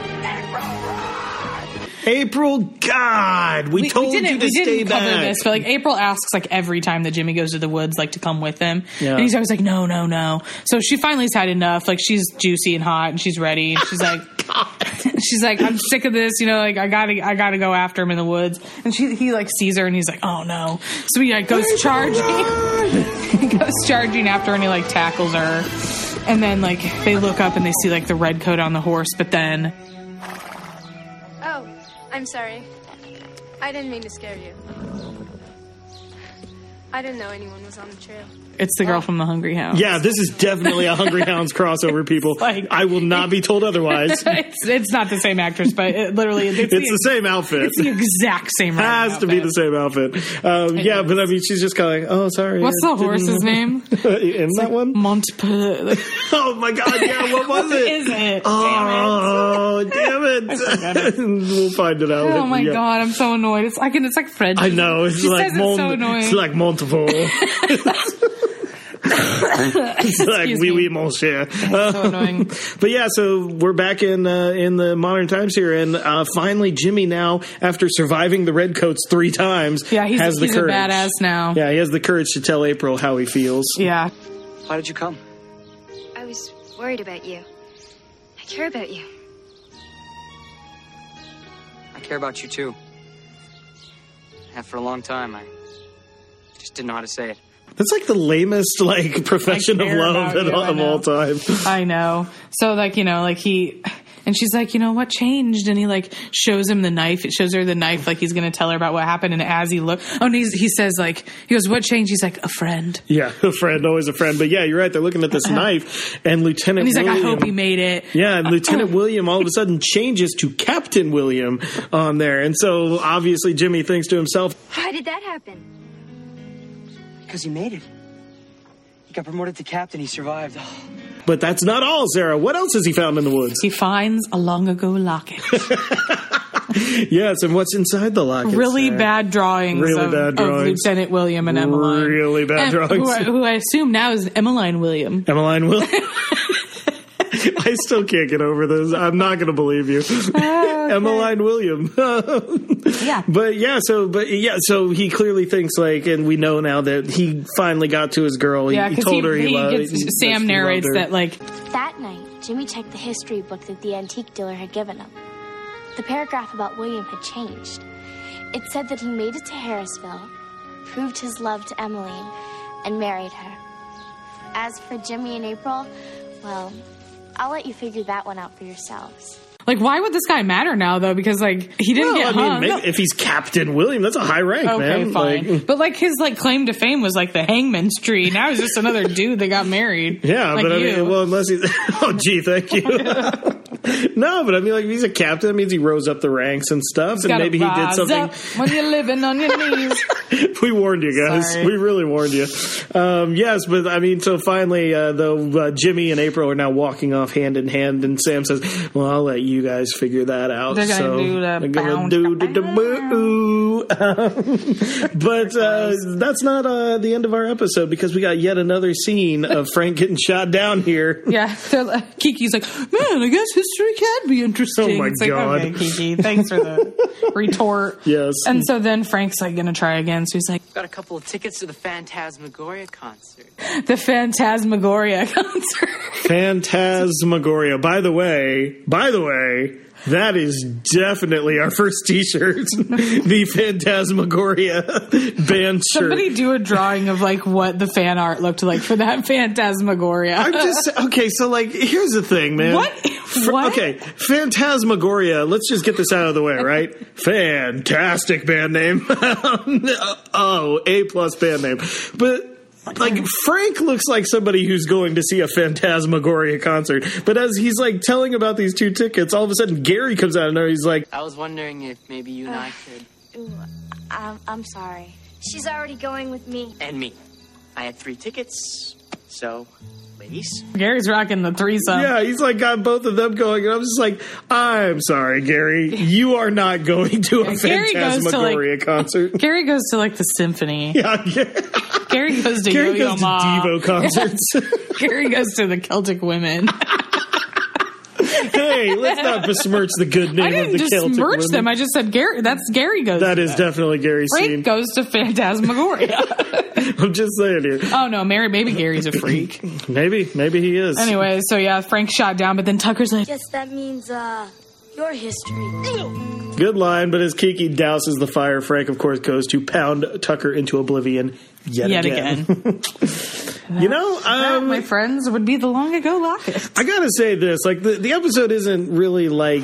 April, God, we, told didn't, you to we stay didn't cover back. this, but like April asks like every time that Jimmy goes to the woods, like to come with him, Yeah. and he's always like, no, no, no. So she finally's had enough. Like she's juicy and hot, and she's ready. And she's like, she's like, I'm sick of this. You know, like I gotta, I gotta go after him in the woods. And she, he like sees her, and he's like, oh no. So he like goes charging. He goes charging after her, and he like tackles her. And then like they look up and they see like the red coat on the horse, but then Oh, I'm sorry. I didn't mean to scare you. I didn't know anyone was on the trail. It's the girl from the Hungry Hounds. Yeah, this is definitely a Hungry Hounds crossover, people. Like, I will not be told otherwise. it's, it's not the same actress, but it literally it's, it's the, the same outfit. It's the exact same. Has outfit. to be the same outfit. Um, yeah, but I mean, she's just kind of like, oh, sorry. What's the horse's name? In that like one? Montpellier. Oh my God! Yeah, what was what it? Is it? Oh, damn it! Damn it. We'll find it out. Oh my yeah. God, I'm so annoyed. It's like it's like French. I know. It's she like says Mont- it's so annoying. It's like Montevaux. It's like Excuse oui, me. oui, mon cher. Uh, so annoying. But yeah, so we're back in uh, in the modern times here, and uh, finally, Jimmy now, after surviving the Redcoats three times, Yeah, he's, has the he's courage. a badass now. Yeah, he has the courage to tell April how he feels. Yeah. Why did you come? I was worried about you. I care about you. I care about you too. I have for a long time. I just didn't know how to say it. That's like the lamest like profession of care love about of, you, I of all know. time. I know. So like, you know, like he, and she's like, you know, what changed? And he like shows him the knife. It shows her the knife. Like he's going to tell her about what happened. And as he look, oh, and he's, he says like, he goes, what changed? He's like, a friend. Yeah, a friend, always a friend. But yeah, you're right. They're looking at this knife, and Lieutenant And he's William, like, I hope he made it. Yeah, and Lieutenant William all of a sudden changes to Captain William on there. And so obviously Jimmy thinks to himself, How did that happen? Because he made it. He got promoted to captain. He survived. Oh. but that's not all, Sarah. What else has he found in the woods? He finds a long ago locket. Yes, and what's inside the locket? Really Sarah? bad drawings, Really of, bad of drawings. Lieutenant William and Emmeline. Really bad And drawings. Who I, who I assume now is Emmeline William. Emmeline William. I still can't get over this. I'm not going to believe you. okay. Emmeline William. Yeah. But yeah, so but yeah, so he clearly thinks like, and we know now that he finally got to his girl. He, Yeah, he because told he, her he, he loved. gets, he- Sam he narrates loved her. that like That night, Jimmy checked the history book that the antique dealer had given him. The paragraph about William had changed. It said that he made it to Harrisville, proved his love to Emmeline, and married her. As for Jimmy and April, well, I'll let you figure that one out for yourselves. like why would this guy matter now though? Because like he didn't Well, get I mean, hung. maybe if he's Captain William, that's a high rank, Okay, man. fine. Like, But like his like claim to fame was like the hangman's tree. Now he's just another dude that got married. yeah, like but I you. mean, well, unless he's oh, gee, thank you. No, but I mean, like, if he's a captain, that means he rose up the ranks and stuff, and Gotta maybe he did rise something. up when you're living on your knees. We warned you guys. Sorry. We really warned you. Um, yes, but I mean, so finally, uh, though, uh, Jimmy and April are now walking off hand in hand, and Sam says, "Well, I'll let you guys figure that out." They're gonna so do the they're gonna bounce. do the, the boo. Um, but uh, that's not uh, the end of our episode because we got yet another scene of Frank getting shot down here. Yeah, they're like, Kiki's like, man, I guess history can be interesting. Oh my it's like, God. okay, Kiki, thanks for the retort. Yes. And so then Frank's like gonna try again. So he's like, Got a couple of tickets to the Phantasmagoria concert. the Phantasmagoria concert. Phantasmagoria. By the way, by the way, that is definitely our first T-shirt. The Phantasmagoria band shirt. Somebody do a drawing of like what the fan art looked like for that Phantasmagoria. I'm just okay. So, like, here's the thing, man. What? F- What? Okay, Phantasmagoria. Let's just get this out of the way, right? Fantastic band name. Oh, A plus band name, but. Like, Frank looks like somebody who's going to see a Phantasmagoria concert. But as he's, like, telling about these two tickets, all of a sudden Gary comes out and he's like, I was wondering if maybe you and I could. Ooh, I'm, I'm sorry. She's already going with me. And me. I had three tickets. So, ladies. Gary's rocking the threesome. yeah, he's, like, got both of them going. And I'm just like, I'm sorry, Gary. You are not going to a Yeah, Gary goes to, Phantasmagoria like- concert. Gary goes to like the symphony. Yeah, yeah. Gary goes to Gary Yo-Yo goes to Ma. Devo concerts. Gary goes to the Celtic Women. Hey, let's not besmirch the good name I of didn't the just Celtic merch women. them. I just said Gary. That's Gary goes. That to is that. definitely Gary's Frank scene. goes to Phantasmagoria. I'm just saying here. Oh no, Mary, maybe Gary's a freak. Maybe, maybe he is. Anyway, so yeah, Frank's shot down, but then Tucker's like, Guess that means, uh, your history. Good line, but as Kiki douses the fire, Frank, of course, goes to pound Tucker into oblivion yet, yet again. again. You know, That, um, my friends, would be the long ago locket. I gotta say this, like, the, the episode isn't really, like,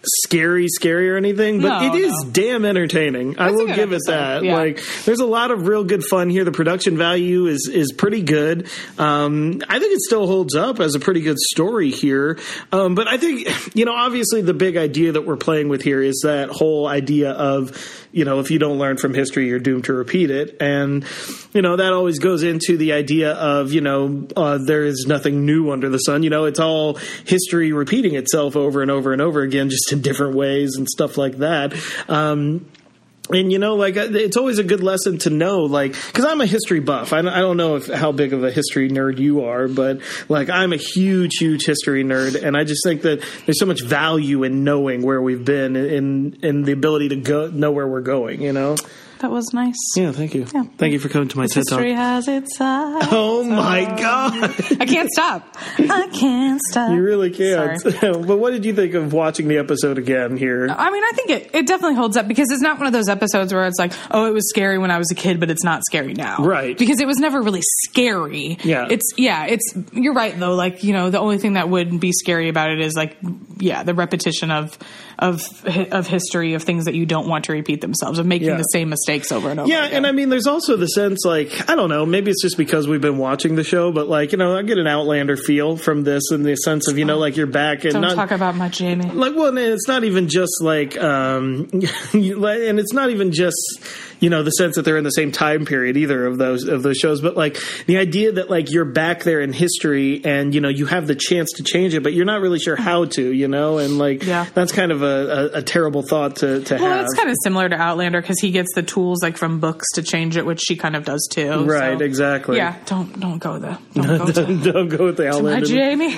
scary, scary or anything, but No, it is no. damn entertaining. I It's a will good give episode, it that. yeah. Like, there's a lot of real good fun here. The production value is is pretty good. Um, I think it still holds up as a pretty good story here. Um, but I think, you know, obviously the big idea that we're playing with here is that whole idea of, you know, if you don't learn from history, you're doomed to repeat it. And, you know, that always goes into the idea of, you know, uh, there is nothing new under the sun. You know, it's all history repeating itself over and over and over again, just in different ways and stuff like that. Um, And, you know, like, it's always a good lesson to know, like, because I'm a history buff. I don't, I don't know if how big of a history nerd you are, but, like, I'm a huge, huge history nerd. And I just think that there's so much value in knowing where we've been and, and the ability to go know where we're going, you know? That was nice. Yeah, thank you. Yeah. Thank you for coming to my TED Talk. History has its side. Oh, my God. I can't stop. I can't stop. You really can't. Sorry. But what did you think of watching the episode again here? I mean, I think it, it definitely holds up because it's not one of those episodes where it's like, oh, it was scary when I was a kid, but it's not scary now. Right. Because it was never really scary. Yeah. It's, yeah, it's, you're right though. Like, you know, the only thing that wouldn't be scary about it is like, yeah, the repetition of, of, of history, of things that you don't want to repeat themselves, of making Yeah. the same mistakes over and over. Yeah, again. and I mean, there's also the sense, like, I don't know, maybe it's just because we've been watching the show, but, like, you know, I get an Outlander feel from this in the sense of, you know, like, you're back and Don't not talk about my Jamie. like, well, and it's not even just like, um, and it's not even just, you know, the sense that they're in the same time period either of those of those shows, but like the idea that like you're back there in history and you know you have the chance to change it, but you're not really sure how to, you know, and like Yeah. that's kind of a, a, a terrible thought to to Well, have. it's kind of similar to Outlander because he gets the tools like from books to change it, which she kind of does too. Right, so, exactly. Yeah, don't don't go there. Don't go to, Don't go with the to my Outlander. Jamie.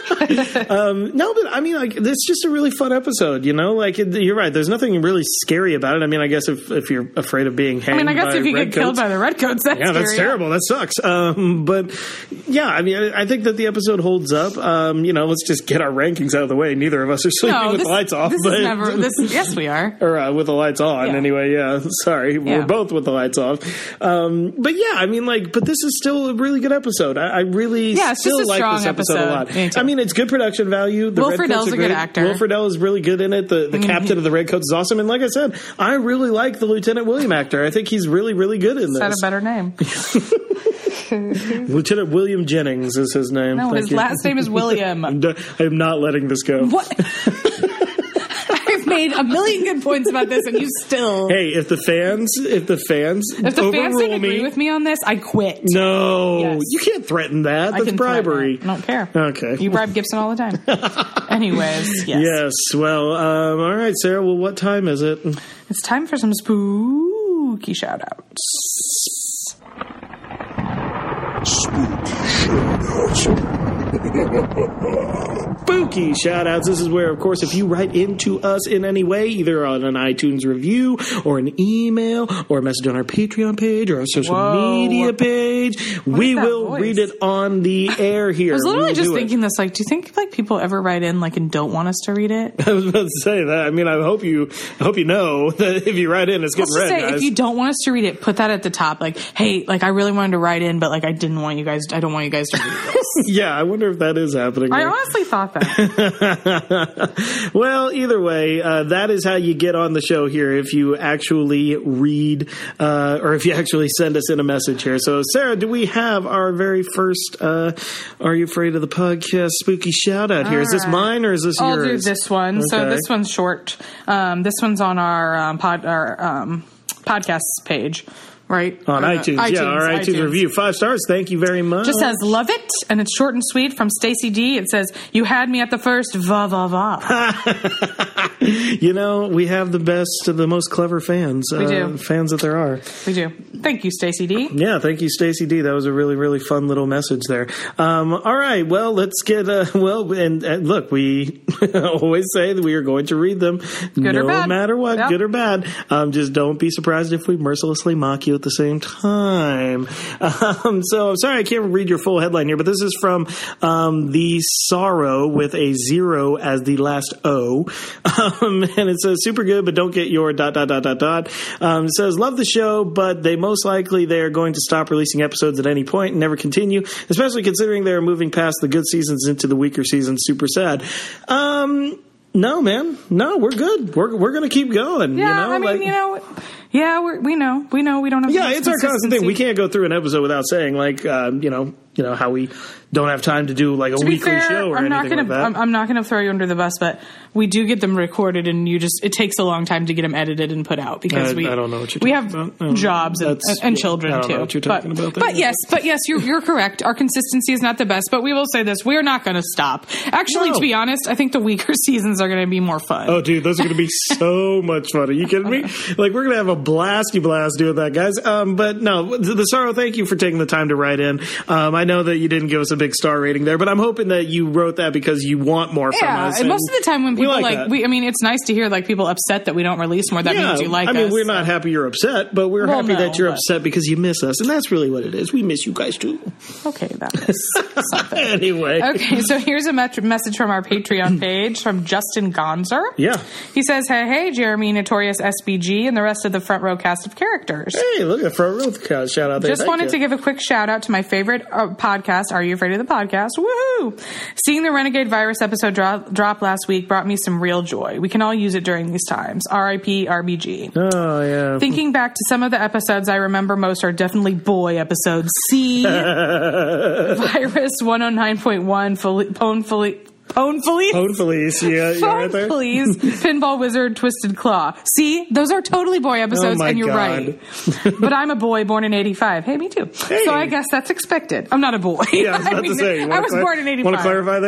um, no, but I mean, like, it's just a really fun episode, you know? Like, it, you're right. There's nothing really scary about it. I mean, I guess if, if you're afraid of being I hanged mean, I guess by if you get redcoats- killed by the redcoats, that's yeah, that's scary. terrible. That sucks. Um, but yeah, I mean, I, I think that the episode holds up. Um, you know, let's just get our rankings out of the way. Neither of us are sleeping No, with this, the lights off. This but, is never. This, yes, we are. Or uh, with the lights on, Yeah. anyway. Yeah, sorry, Yeah. we're both with the lights off. Um, but yeah, I mean, like, but this is still a really good episode. I, I really Yeah, it's just still a like strong this episode, episode. a lot. Me too. I mean, it's good production value. The Will Redcoats Friedle's are a good great. actor. Will Friedle is really good in it. The the I mean, captain he- of the Redcoats is awesome. And like I said, I really like the Lieutenant William actor. I think he's really, really good in Is that this. a better name? Lieutenant William Jennings is his name. No, Thank his you. last name is William. I'm, do- I'm not letting this go. What? I've made a million good points about this, and you still. Hey, if the fans, if the fans If the overrule fans didn't agree me, with me on this, I quit. no, Yes. you can't threaten that. I That's can threaten bribery. it. I don't care. Okay. You bribe Gibson all the time. Anyways, yes. Yes. Well, um, all right, Sarah. Well, what time is it? It's time for some spooky shout outs. Spooky shout-outs. This is where, of course, if you write into us in any way, either on an iTunes review or an email or a message on our Patreon page or our social Whoa. media page, we is that will voice? read it on the air here. I was We literally will just do it. thinking this, like, do you think like people ever write in like and don't want us to read it? I was about to say that. I mean, I hope you, I hope you know that if you write in, it's getting Let's just read, say guys. if you don't want us to read it, put that at the top. Like, hey, like I really wanted to write in, but like I didn't want you guys. I don't want you guys to read this. Yeah, I wonder if that is happening. I here. honestly thought that. Well, either way, uh, that is how you get on the show here if you actually read uh, or if you actually send us in a message here. So, Sarah, do we have our very first uh, Are You Afraid of the Podcast spooky shout out here? Is this All right. mine or is this I'll yours? do this one. So Okay. this one's short. Um, this one's on our um, pod our um, podcast page, right? On Or the- iTunes, yeah, our iTunes, iTunes. review. Five stars. Thank you very much. Just says, love it, and it's short and sweet from Stacy D. It says, you had me at the first, va, va, va. You know, we have the best, the most clever fans. We uh, do. Fans that there are. We do. Thank you, Stacy D. Yeah, thank you, Stacey D. That was a really, really fun little message there. Um, all right, well, let's get, uh, well, and, and look, we always say that we are going to read them Good no or bad. matter what, Yep. good or bad. Um, just don't be surprised if we mercilessly mock you at the same time. Um, so I'm sorry I can't read your full headline here, but this is from um, The Sorrow with a zero as the last O. Um, and it says, super good, but don't get your dot, dot, dot, dot, dot. Um, it says, love the show, but they most likely they're going to stop releasing episodes at any point and never continue, especially considering they're moving past the good seasons into the weaker seasons. Super sad. Um... No, man. No, we're good. We're we're gonna keep going. Yeah, you know? I mean, like, you know, yeah, we're, we know, we know, we don't have. Yeah, it's our constant thing. We can't go through an episode without saying, like, uh, you know, you know how we don't have time to do like a to be weekly fair, show or I'm anything not gonna, like that. I'm, I'm not going to throw you under the bus, but we do get them recorded, and you just it takes a long time to get them edited and put out because I, we I don't know what you're we talking have about. jobs and, That's- and children I don't too. know what you're talking but, about there. but yes, but yes, you're you're correct. Our consistency is not the best, but we will say this: we are not going to stop. Actually, No. to be honest, I think the weaker seasons are going to be more fun. Oh, dude, those are going to be so much fun. Are you kidding me? Like, we're going to have a blasty blast doing that, guys. Um, but no, the, the Sorrow, thank you for taking the time to write in. Um, I know that you didn't give us a big star rating there, but I'm hoping that you wrote that because you want more from Yeah, us. and most of the time when we people like like, that. we, I mean, it's nice to hear like people upset that we don't release more. That Yeah, means you like I mean, us. we're not happy you're upset, but we're Well, happy no, that you're but- upset because you miss us, and that's really what it is. We miss you guys too. Okay, that was something. Anyway, Okay, so here's a met- message from our Patreon page from Justin Gonzer. yeah. He says, hey, hey, Jeremy, Notorious S B G, and the rest of the front row cast of characters. Hey, look at front row count. Shout out there. Just Thank wanted you. to give a quick shout out to my favorite uh, podcast, Are You Afraid of the Podcast? Woohoo! Seeing the Renegade Virus episode drop, drop last week brought me some real joy. We can all use it during these times. R I P R B G. Oh, yeah. Thinking back to some of the episodes I remember most are definitely boy episodes. C, Virus one oh nine point one, Pone Fully. Pone Police? Pone Police, yeah, you're right there. Police, Pinball Wizard, Twisted Claw. See, those are totally boy episodes, Oh my and you're God. right. But I'm a boy born in eighty-five. Hey, me too. Hey. So I guess that's expected. I'm not a boy. Yeah, I was about mean, to say. you I wanna was clar- born in eighty-five. Want to clarify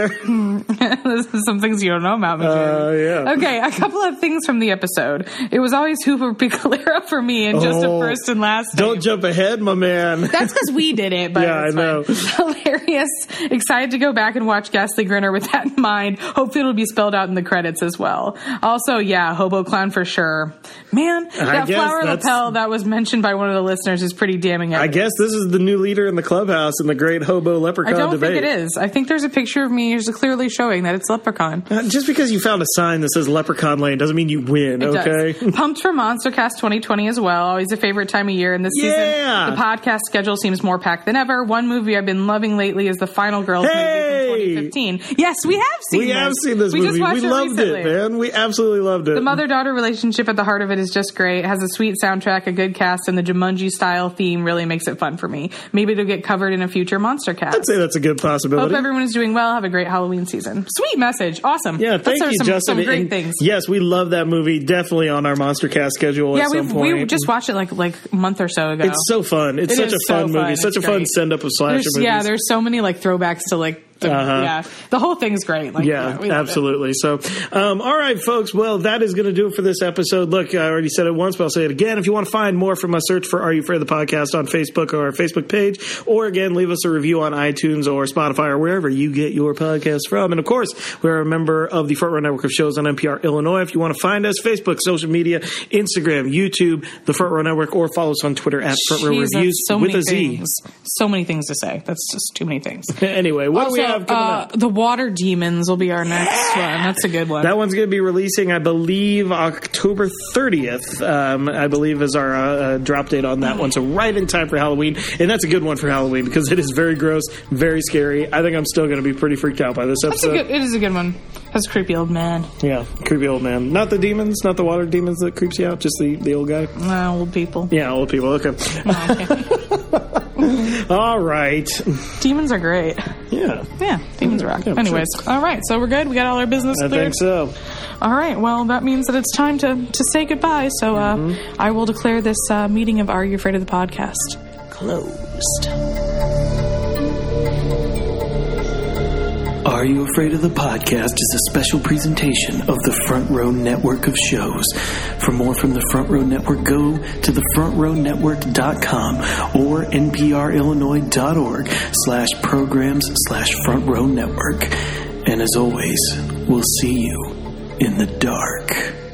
there? Some things you don't know about me. Uh, yeah. Okay, a couple of things from the episode. It was always Hooper Piccolero for me, and just Oh, a first and last. Don't name. jump ahead, my man. That's because we did it, but Yeah, it's I know. fine. Hilarious. Excited to go back and watch Ghastly Grinner with that in mind. Hopefully it'll be spelled out in the credits as well. Also, yeah, Hobo Clown for sure. Man, that guess flower that's- lapel that was mentioned by one of the listeners is pretty damning. I guess this is the new leader in the clubhouse in the great hobo leprechaun I don't debate. think it is. I think there's a picture of me just clearly showing that it's Leprechaun. Uh, just because you found a sign that says Leprechaun Lane doesn't mean you win, It okay? does. Pumped for MonsterCast twenty twenty as well. Always a favorite time of year. And this Yeah. season, the podcast schedule seems more packed than ever. One movie I've been loving lately is the Final Girls Hey! movie from twenty fifteen. Yes, we have seen We this. have seen this we movie. Just watched We it loved recently. it, man. We absolutely loved it. The mother-daughter relationship at the heart of it is just great. It has a sweet soundtrack, a good cast, and the Jumanji-style theme really makes it fun for me. Maybe it'll get covered in a future Monster Cast. I'd say that's a good possibility. Hope everyone is doing well. Have a great Halloween season. Sweet message. Awesome. Yeah, thank Those are you, some, Justin. Some great And things. Yes, we love that movie. Definitely on our Monster Cast schedule Yeah, at we some point. we just watched it like like a month or so ago. It's so fun. It's It such is a so fun movie. fun. Such It's a fun great. send up of slasher There's, movies. yeah, there's so many like throwbacks to like the, Uh-huh. yeah, the whole thing's great. Like, yeah, we love it. absolutely. So, um, all right, folks. Well, that is going to do it for this episode. Look, I already said it once, but I'll say it again. If you want to find more from us, search for Are You Afraid of the Podcast on Facebook or our Facebook page. Or, again, leave us a review on iTunes or Spotify or wherever you get your podcasts from. And, of course, we're a member of the Front Row Network of shows on N P R Illinois. If you want to find us, Facebook, social media, Instagram, YouTube, the Front Row Network, or follow us on Twitter at Front Row Jesus, Reviews so with many a Z. things. So many things to say. That's just too many things. Anyway, what also, do we have coming uh, up? The Water Demons will be our next one. That's a good one. That one's going to be releasing, I believe, October thirtieth, um, I believe, is our uh, uh, drop date on that one. So right in time for Halloween. And that's a good one for Halloween because it is very gross, very scary. I think I'm still going to be pretty freaked out by this That's a episode. good. It is a good one. That's a creepy old man. Yeah, creepy old man. Not the demons, not the water demons that creeps you out, just the, the old guy. Uh, old people. Yeah, old people. Okay. All right. Demons are great. Yeah. Yeah, demons rock. Yeah, Anyways, all right. So we're good. We got all our business I cleared. think so. All right. Well, that means that it's time to, to say goodbye. So uh, Mm-hmm. I will declare this uh, meeting of Are You Afraid of the Podcast closed. Are You Afraid of the Podcast is a special presentation of the Front Row Network of shows. For more from the Front Row Network, go to the front row network dot com or nprillinois.org slash programs slash front row network. And as always, we'll see you in the dark.